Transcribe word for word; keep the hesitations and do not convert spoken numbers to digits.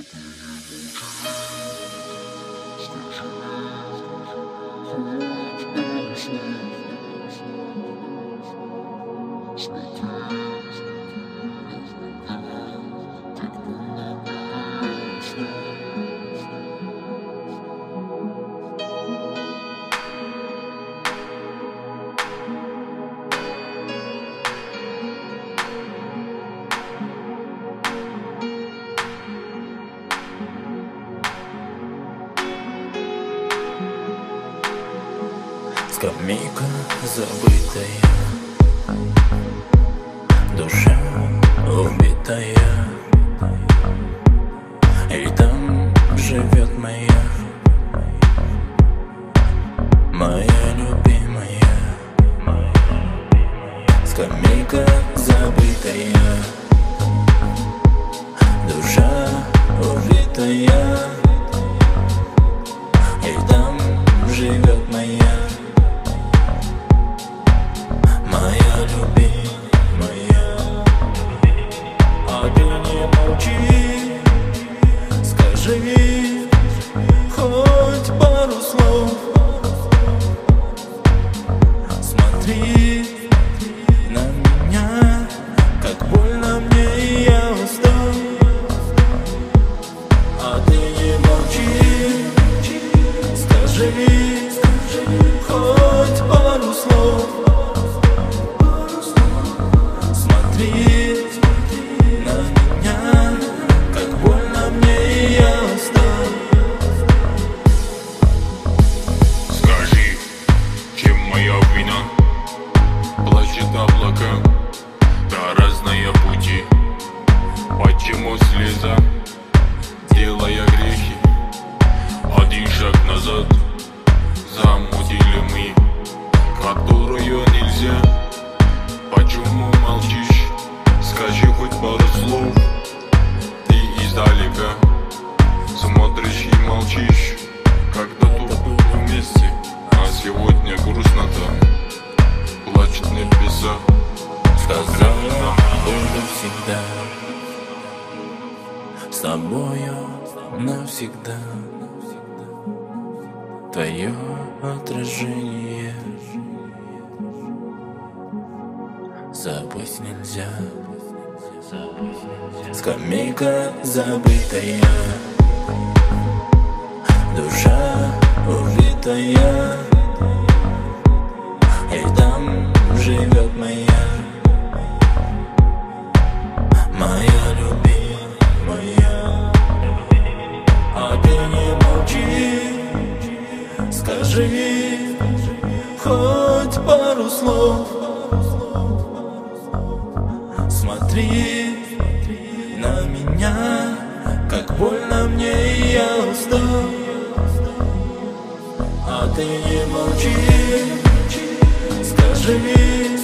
Скамейка забытая, душа убитая, и там живет моя, моя любимая. Скамейка забытая, душа убитая, и там живет моя, моя любимая. А ты не молчи, скажи хоть пару слов. Смотри на меня, как больно мне, и я устал. А ты не молчи, скажи хоть пару слов. Смотри на меня, как больно мне, и я устал. Скажи, чем моя вина? Плачет облака, да разные пути. Почему слеза, делая грехи? Один шаг назад замутили мы, которую нельзя. Почему молчишь? Скажи хоть пару слов. Ты издалека смотришь и молчишь. Когда-то были вместе, а сегодня грустно там. Плачут небеса. Сказала, буду всегда с тобою навсегда. Твое отражение забыть нельзя. Скамейка забытая, душа убитая, и там живет моя, моя любимая. А ты не молчи, скажи хоть пару слов. Смотри на меня, как больно мне, и я устал. А ты не молчи, скажи